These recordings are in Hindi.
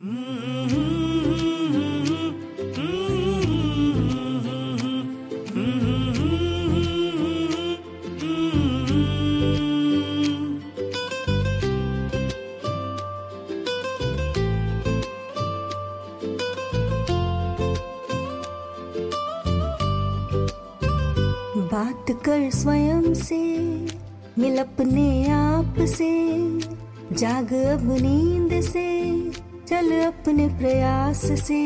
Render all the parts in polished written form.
बात कर स्वयं से, मिल अपने आप से, जाग अब नींद से, चल अपने प्रयास से।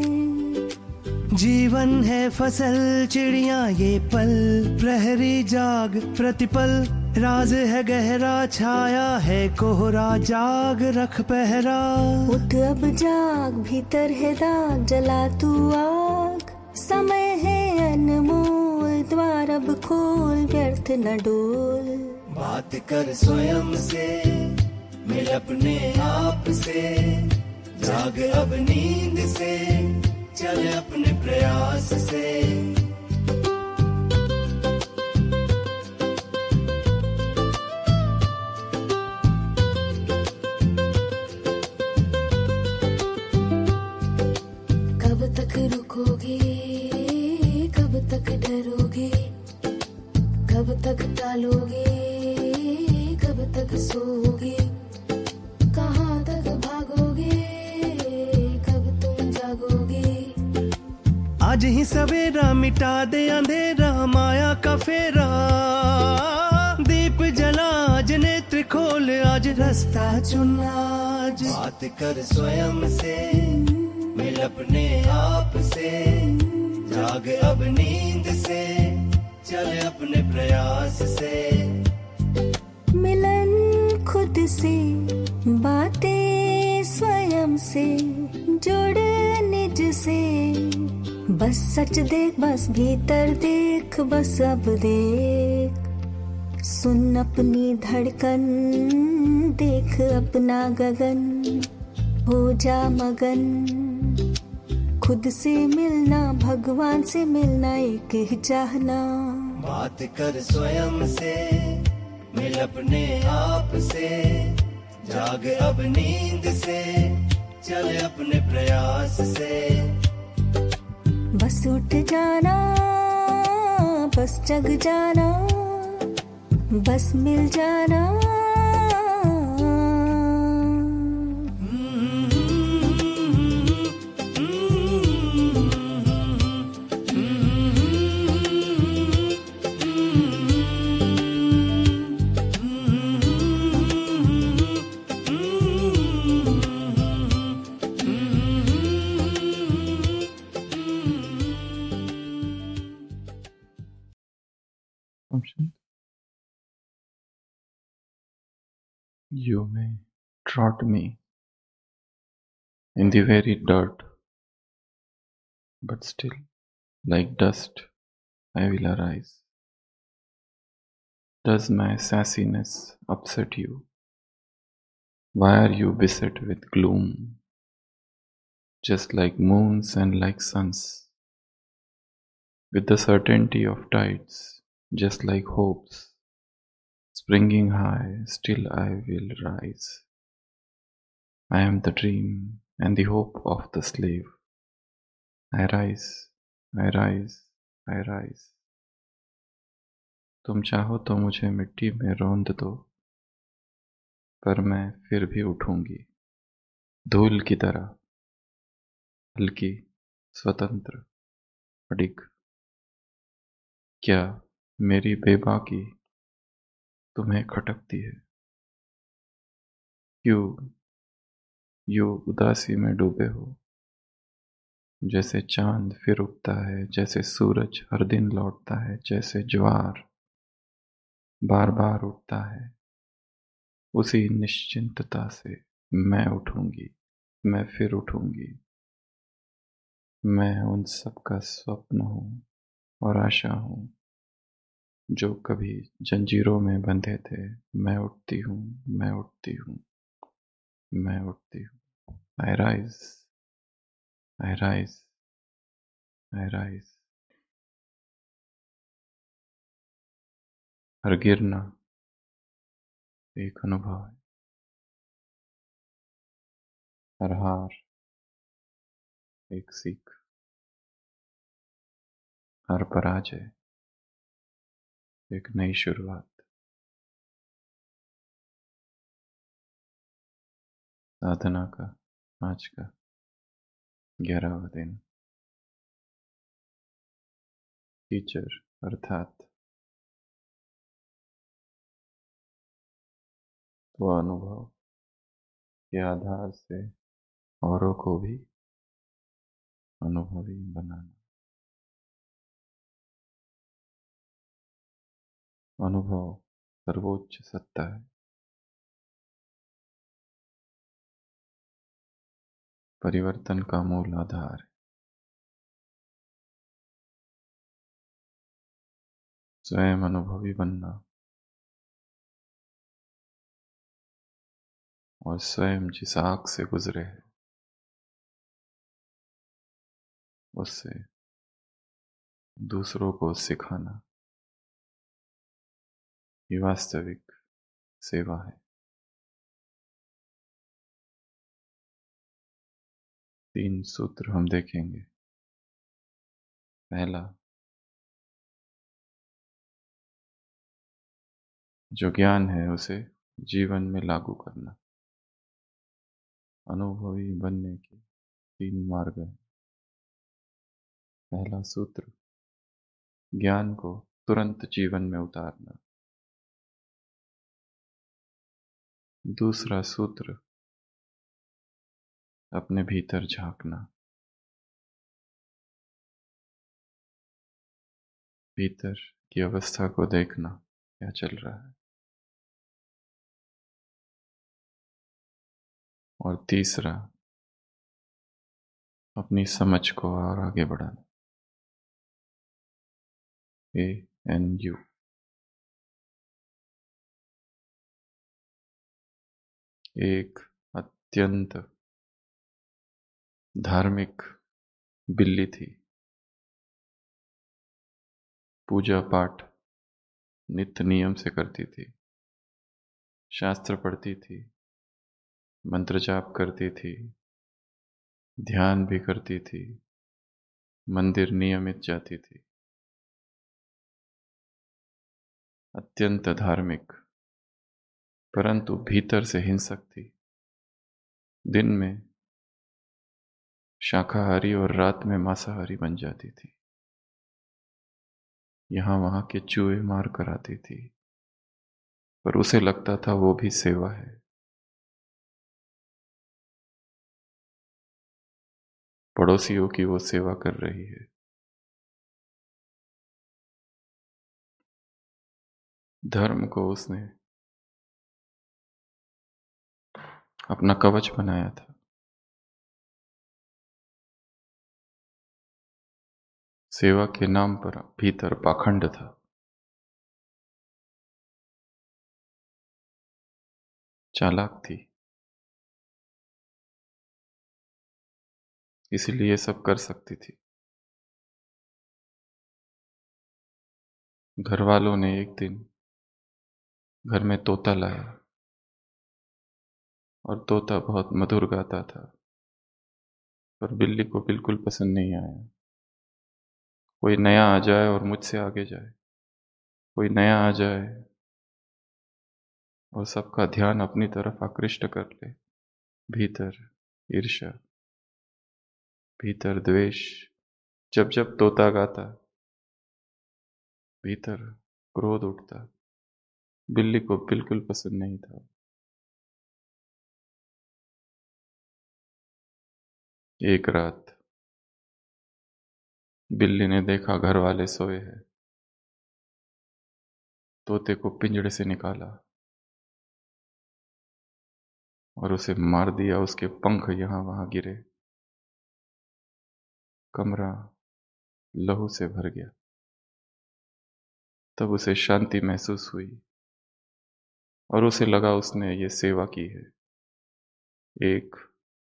जीवन है फसल चिड़िया ये पल, प्रहरी जाग प्रतिपल, राज है गहरा छाया है कोहरा, जाग रख पहरा। उठ अब जाग, भीतर है दाग, जला तू आग, समय है अनमोल, द्वार अब खोल, व्यर्थ न डोल। बात कर स्वयं से, मिल अपने आप से, जाग अब नींद से, चल अपने प्रयास से। कब तक रुकोगे, कब तक डरोगे, कब तक टालोगे, कब तक सोओगे, कहाँ तक भागोगे, कब तुम जागोगे। आज ही सवेरा मिटा दे अंधेरा, माया का फेरा, दीप जला आज नेत्र खोल, आज रास्ता चुन आज। बात कर स्वयं से, मिल अपने आप से, जाग अब नींद से, चल अपने प्रयास से। मिलन खुद से, बातें स्वयं से, जुड़ निज से, बस सच देख, बस भीतर देख, बस अब देख। सुन अपनी धड़कन, देख अपना गगन, हो जा मगन। खुद से मिलना, भगवान से मिलना, एक ही चाहना। बात कर स्वयं से, मिल अपने आप से, जाग अब नींद से, चल अपने प्रयास से। बस उठ जाना, बस जग जाना, बस मिल जाना। You may trod me in the very dirt, but still, like dust, I will arise. Does my sassiness upset you? Why are you beset with gloom? Just like moons and like suns, with the certainty of tides, just like hopes, springing high, still I will rise. I am the dream and the hope of the slave. I rise, I rise, I rise. तुम चाहो तो मुझे मिट्टी में रौंद दो, पर मैं फिर भी उठूंगी, धूल की तरह, हल्की, स्वतंत्र, अडिग। क्या मेरी बेबाकी तुम्हें खटकती है? क्यों यूं उदासी में डूबे हो? जैसे चांद फिर उगता है, जैसे सूरज हर दिन लौटता है, जैसे ज्वार बार बार उठता है, उसी निश्चिंतता से मैं उठूंगी, मैं फिर उठूंगी। मैं उन सब का स्वप्न हूँ और आशा हूँ, जो कभी जंजीरों में बंधे थे। मैं उठती हूँ, मैं उठती हूँ, मैं उठती हूँ। I rise, I rise, I rise। हर गिरना एक अनुभव है, हर हार एक सीख, हर पराजय एक नई शुरुआत। साधना का आज का 11वां दिन। टीचर अर्थात वो अनुभव के आधार से औरों को भी अनुभवी बनाना। अनुभव सर्वोच्च सत्ता है। परिवर्तन का मूल आधार है। स्वयं अनुभवी बनना और स्वयं जिस आग से गुजरे है उससे दूसरों को सिखाना, ये वास्तविक सेवा है। 3 सूत्र हम देखेंगे। पहला, जो ज्ञान है उसे जीवन में लागू करना। अनुभवी बनने के 3 मार्ग हैं। पहला सूत्र, ज्ञान को तुरंत जीवन में उतारना। दूसरा सूत्र, अपने भीतर झांकना। भीतर की अवस्था को देखना, क्या चल रहा है। और तीसरा, अपनी समझ को और आगे बढ़ाना। ANU। एक अत्यंत धार्मिक बिल्ली थी। पूजा पाठ नित्य नियम से करती थी, शास्त्र पढ़ती थी, मंत्र जाप करती थी, ध्यान भी करती थी, मंदिर नियमित जाती थी। अत्यंत धार्मिक, परंतु भीतर से हिंसक थी। दिन में शाकाहारी और रात में मांसाहारी बन जाती थी। यहां वहां के चूहे मार कर आती थी, पर उसे लगता था वो भी सेवा है। पड़ोसियों की वो सेवा कर रही है। धर्म को उसने अपना कवच बनाया था। सेवा के नाम पर भीतर पाखंड था। चालाक थी, इसलिए सब कर सकती थी। घर वालों ने एक दिन घर में तोता लाया और तोता बहुत मधुर गाता था, पर बिल्ली को बिल्कुल पसंद नहीं आया। कोई नया आ जाए और मुझसे आगे जाए, कोई नया आ जाए और सबका ध्यान अपनी तरफ आकृष्ट कर ले। भीतर ईर्ष्या, भीतर द्वेष। जब जब तोता गाता, भीतर क्रोध उठता। बिल्ली को बिल्कुल पसंद नहीं था। एक रात बिल्ली ने देखा घर वाले सोए हैं, तोते को पिंजड़े से निकाला और उसे मार दिया। उसके पंख यहां वहां गिरे, कमरा लहू से भर गया। तब उसे शांति महसूस हुई और उसे लगा उसने ये सेवा की है। एक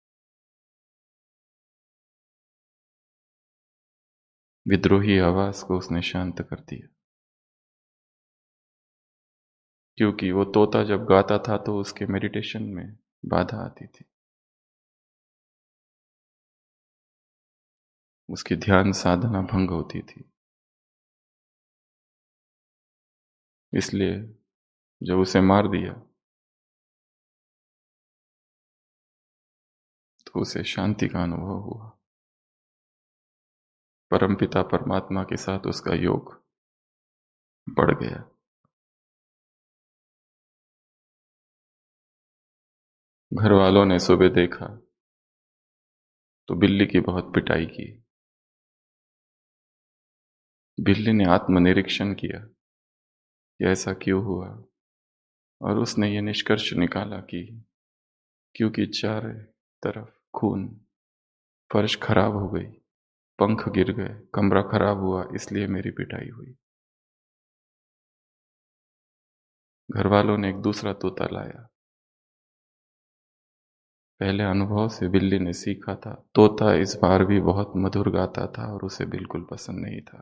विद्रोही आवाज को उसने शांत कर दिया, क्योंकि वो तोता जब गाता था तो उसके मेडिटेशन में बाधा आती थी। उसकी ध्यान साधना भंग होती थी। इसलिए जब उसे मार दिया तो उसे शांति का अनुभव हुआ। परमपिता परमात्मा के साथ उसका योग बढ़ गया। घर वालों ने सुबह देखा तो बिल्ली की बहुत पिटाई की। बिल्ली ने आत्मनिरीक्षण किया कि ऐसा क्यों हुआ, और उसने ये निष्कर्ष निकाला कि क्योंकि चारों तरफ खून, फर्श खराब हो गई, पंख गिर गए, कमरा खराब हुआ, इसलिए मेरी पिटाई हुई। घर वालों ने एक दूसरा तोता लाया। पहले अनुभव से बिल्ली ने सीखा था तोता इस बार भी बहुत मधुर गाता था और उसे बिल्कुल पसंद नहीं था।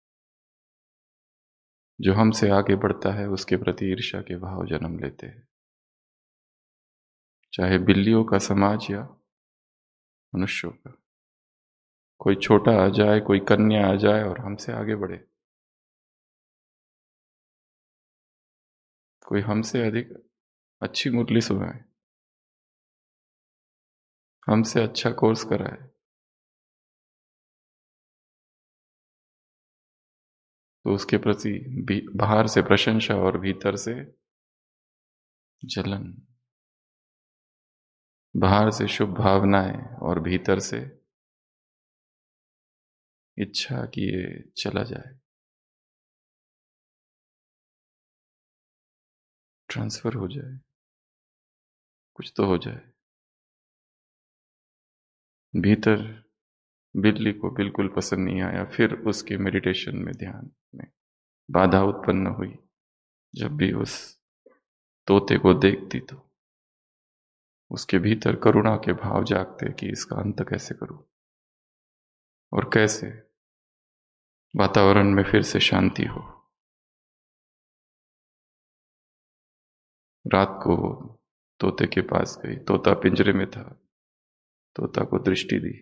जो हमसे आगे बढ़ता है उसके प्रति ईर्ष्या के भाव जन्म लेते हैं, चाहे बिल्लियों का समाज या मनुष्यों का। कोई छोटा आ जाए, कोई कन्या आ जाए और हमसे आगे बढ़े, कोई हमसे अधिक अच्छी मुरली सुनाए, हमसे अच्छा कोर्स कराए, तो उसके प्रति बाहर से प्रशंसा और भीतर से जलन, बाहर से शुभ भावनाएं और भीतर से इच्छा कि ये चला जाए, ट्रांसफर हो जाए, कुछ तो हो जाए। भीतर बिल्ली को बिल्कुल पसंद नहीं आया। फिर उसके मेडिटेशन में, ध्यान में बाधा उत्पन्न हुई। जब भी उस तोते को देखती तो उसके भीतर करुणा के भाव जागते कि इसका अंत कैसे करूं और कैसे वातावरण में फिर से शांति हो। रात को तोते के पास गई। तोता पिंजरे में था। तोता को दृष्टि दी।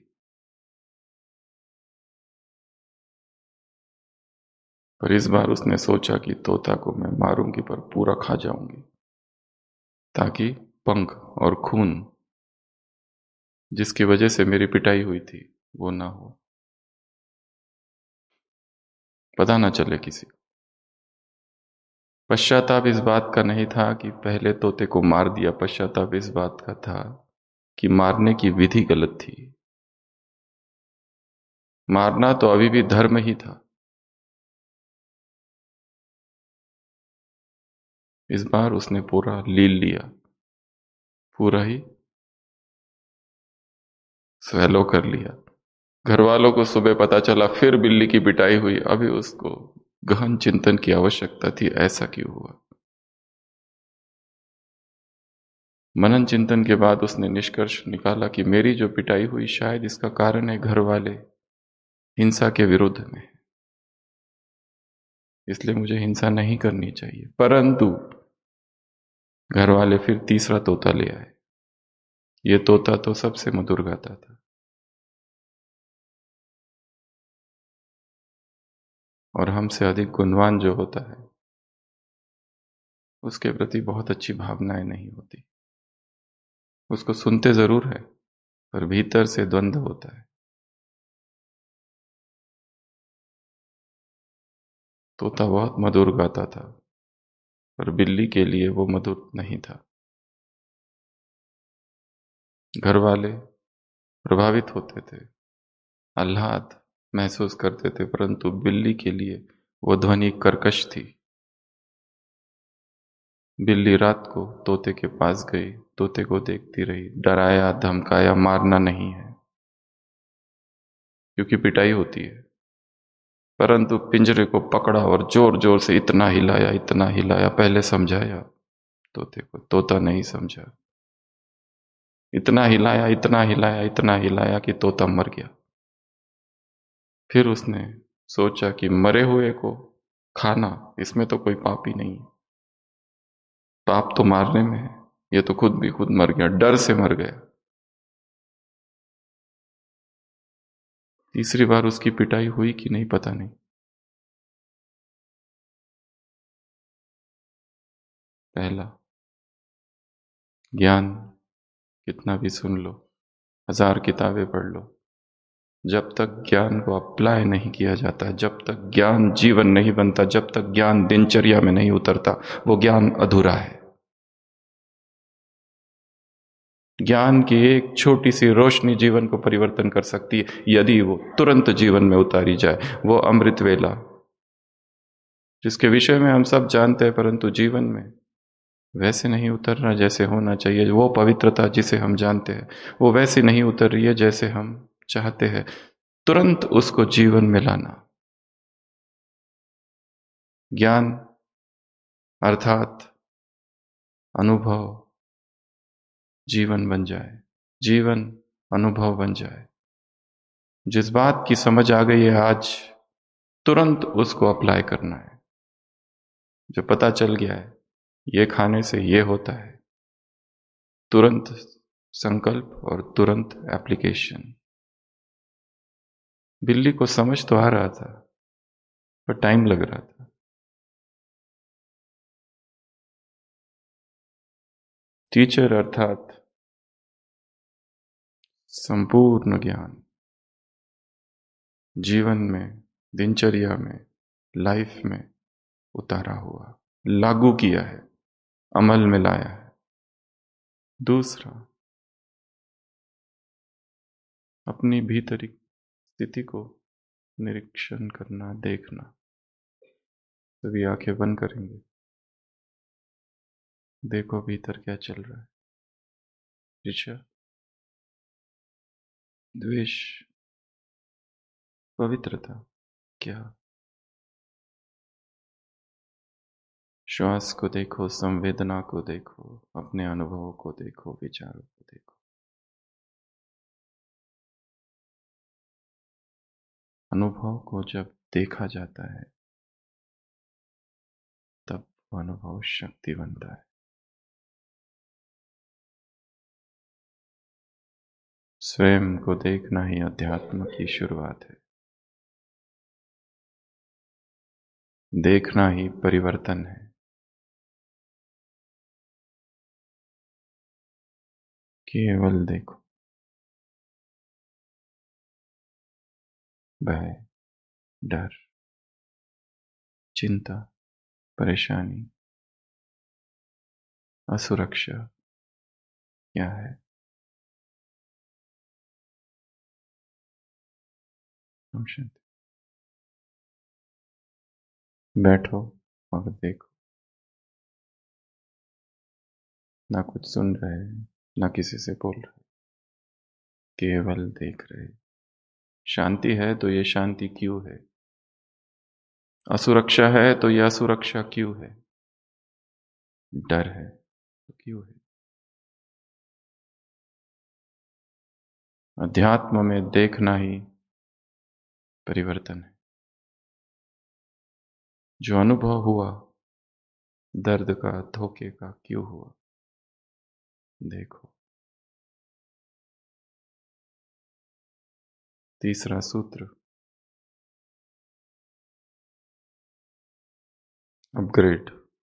पर इस बार उसने सोचा कि तोता को मैं मारूंगी पर पूरा खा जाऊंगी, ताकि पंख और खून जिसकी वजह से मेरी पिटाई हुई थी वो ना हो, पता ना चले किसी को। पश्चाताप इस बात का नहीं था कि पहले तोते को मार दिया। पश्चाताप इस बात का था कि मारने की विधि गलत थी। मारना तो अभी भी धर्म ही था। इस बार उसने पूरा लील लिया, पूरा ही स्वैलो कर लिया। घर वालों को सुबह पता चला, फिर बिल्ली की पिटाई हुई। अभी उसको गहन चिंतन की आवश्यकता थी, ऐसा क्यों हुआ। मनन चिंतन के बाद उसने निष्कर्ष निकाला कि मेरी जो पिटाई हुई शायद इसका कारण है घर वाले हिंसा के विरुद्ध में, इसलिए मुझे हिंसा नहीं करनी चाहिए। परंतु घर वाले फिर तीसरा तोता ले आए। ये तोता तो सबसे मधुर गाता था और हमसे अधिक गुणवान जो होता है उसके प्रति बहुत अच्छी भावनाएं नहीं होती। उसको सुनते जरूर है पर भीतर से द्वंद्व होता है। तोता बहुत मधुर गाता था पर बिल्ली के लिए वो मधुर नहीं था। घर वाले प्रभावित होते थे, आह्लाद महसूस करते थे, परंतु बिल्ली के लिए वो ध्वनि कर्कश थी। बिल्ली रात को तोते के पास गई, तोते को देखती रही, डराया, धमकाया, मारना नहीं है क्योंकि पिटाई होती है, परंतु पिंजरे को पकड़ा और जोर जोर से इतना हिलाया, इतना हिलाया। पहले समझाया तोते को, तोता नहीं समझा। इतना हिलाया, इतना हिलाया, इतना हिलाया कि तोता मर गया। फिर उसने सोचा कि मरे हुए को खाना, इसमें तो कोई पाप ही नहीं है, पाप तो मारने में है। ये तो खुद भी खुद मर गया, डर से मर गया। तीसरी बार उसकी पिटाई हुई कि नहीं पता नहीं। पहला, ज्ञान कितना भी सुन लो, 1000 किताबें पढ़ लो, जब तक ज्ञान को अप्लाई नहीं किया जाता, जब तक ज्ञान जीवन नहीं बनता, जब तक ज्ञान दिनचर्या में नहीं उतरता, वो ज्ञान अधूरा है। ज्ञान की एक छोटी सी रोशनी जीवन को परिवर्तन कर सकती है यदि वो तुरंत जीवन में उतारी जाए। वो अमृत वेला जिसके विषय में हम सब जानते हैं, परंतु जीवन में वैसे नहीं उतर रहा जैसे होना चाहिए। वो पवित्रता जिसे हम जानते हैं वो वैसे नहीं उतर रही है जैसे हम चाहते हैं। तुरंत उसको जीवन में लाना। ज्ञान अर्थात अनुभव जीवन बन जाए, जीवन अनुभव बन जाए। जिस बात की समझ आ गई है आज, तुरंत उसको अप्लाई करना है। जो पता चल गया है ये खाने से ये होता है, तुरंत संकल्प और तुरंत एप्लीकेशन। बिल्ली को समझ तो आ रहा था पर टाइम लग रहा था। टीचर अर्थात संपूर्ण ज्ञान जीवन में, दिनचर्या में, लाइफ में उतारा हुआ, लागू किया है, अमल में लाया है। दूसरा, अपनी भीतरी स्थिति को निरीक्षण करना, देखना। तभी आंखें बंद करेंगे, देखो भीतर क्या चल रहा है। ईर्ष्या, द्वेष, पवित्रता क्या? श्वास को देखो, संवेदना को देखो, अपने अनुभवों को देखो, विचारों को देखो। अनुभव को जब देखा जाता है तब वो अनुभव शक्ति बनता है। स्वयं को देखना ही अध्यात्म की शुरुआत है। देखना ही परिवर्तन है। केवल देखो। भय, डर, चिंता, परेशानी, असुरक्षा क्या है? हम शांति। बैठो और देखो। ना कुछ सुन रहे, ना किसी से बोल रहे, केवल देख रहे। शांति है तो ये शांति क्यों है? असुरक्षा है तो यह असुरक्षा क्यों है? डर है तो क्यों है? अध्यात्म में देखना ही परिवर्तन है। जो अनुभव हुआ दर्द का, धोखे का, क्यों हुआ? देखो। तीसरा सूत्र, अपग्रेड।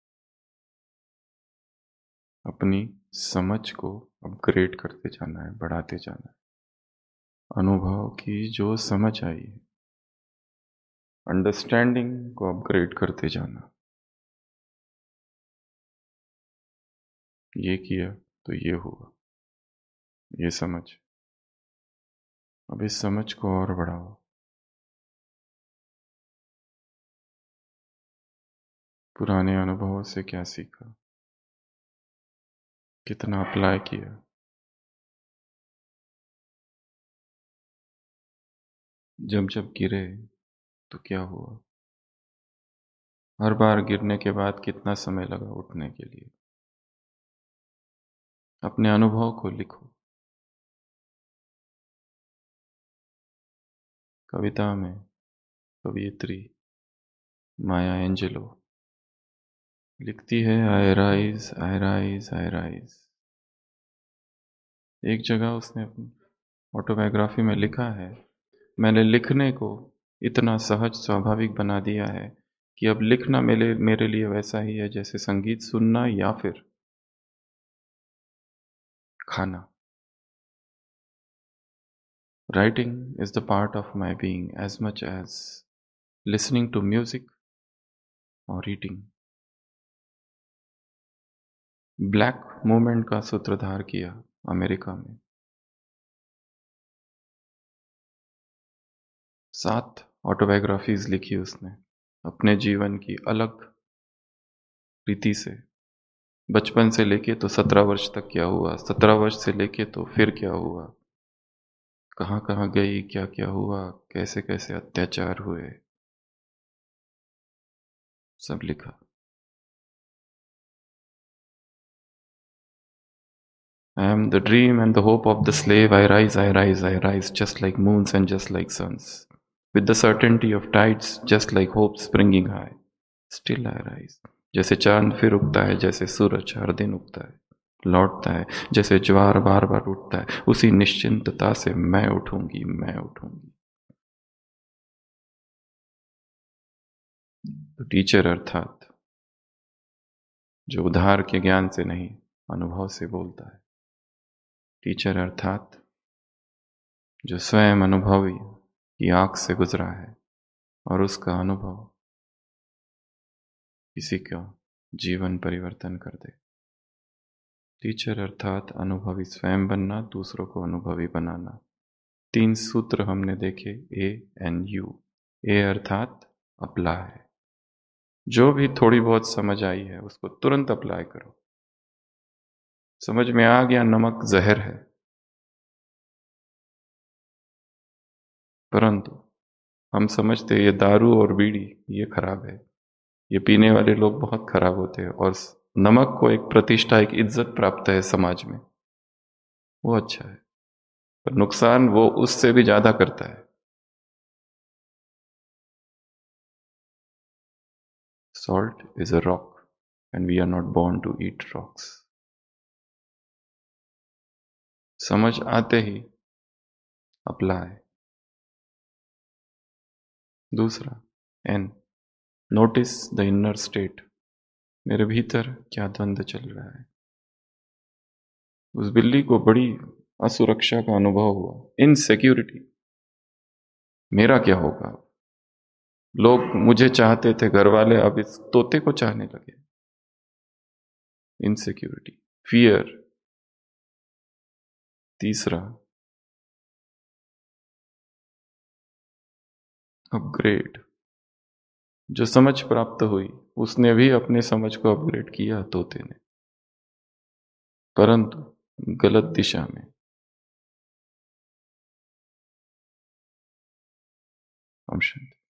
अपनी समझ को अपग्रेड करते जाना है, बढ़ाते जाना है। अनुभव की जो समझ आई है, अंडरस्टैंडिंग को अपग्रेड करते जाना। ये किया तो ये हुआ, ये समझ। अब इस समझ को और बढ़ाओ। पुराने अनुभवों से क्या सीखा, कितना अप्लाई किया। जब जब गिरे तो क्या हुआ, हर बार गिरने के बाद कितना समय लगा उठने के लिए। अपने अनुभव को लिखो। कविता में कवियत्री माया एंजेलो लिखती है, I rise, I rise, I rise. एक जगह उसने अपनी ऑटोबायोग्राफी में लिखा है, मैंने लिखने को इतना सहज स्वाभाविक बना दिया है कि अब लिखना मेरे लिए वैसा ही है जैसे संगीत सुनना या फिर खाना। Writing is the part of my being as much as listening to music or eating. Black movement का सूत्रधार किया अमेरिका में। 7 ऑटोबायोग्राफीज लिखी उसने अपने जीवन की अलग रीति से। बचपन से लेके तो 17 वर्ष तक क्या हुआ, 17 वर्ष से लेके तो फिर क्या हुआ, कहाँ कहाँ गई, क्या क्या हुआ, कैसे कैसे अत्याचार हुए, सब लिखा। I am the dream and the hope of the slave. I rise, just like moons and just like suns. With the certainty of tides, just like hope springing high. Still I rise. जैसे चांद फिर उगता है, जैसे सूरज हर दिन उगता है, लौटता है, जैसे ज्वार बार बार उठता है, उसी निश्चिंतता से मैं उठूंगी, मैं उठूंगी। तो टीचर अर्थात जो उधार के ज्ञान से नहीं अनुभव से बोलता है। टीचर अर्थात जो स्वयं अनुभवी की आंख से गुजरा है और उसका अनुभव किसी का जीवन परिवर्तन कर दे। टीचर अर्थात अनुभवी स्वयं बनना, दूसरों को अनुभवी बनाना। 3 सूत्र हमने देखे, ANU। ए अर्थात अप्लाई। जो भी थोड़ी बहुत समझ आई है उसको तुरंत अप्लाई करो। समझ में आ गया नमक जहर है, परंतु हम समझते ये दारू और बीड़ी ये खराब है, ये पीने वाले लोग बहुत खराब होते हैं, और नमक को एक प्रतिष्ठा, एक इज्जत प्राप्त है समाज में, वो अच्छा है, पर नुकसान वो उससे भी ज्यादा करता है। Salt is a rock and we are not born to eat rocks. समझ आते ही अप्लाई। दूसरा N, notice the inner state. मेरे भीतर क्या द्वंद्व चल रहा है। उस बिल्ली को बड़ी असुरक्षा का अनुभव हुआ, इनसिक्योरिटी, मेरा क्या होगा। लोग मुझे चाहते थे, घर वाले अब इस तोते को चाहने लगे। Insecurity, fear. तीसरा अपग्रेड। जो समझ प्राप्त हुई उसने भी अपने समझ को अपग्रेड किया तोते ने, परंतु गलत दिशा में। हम शांति।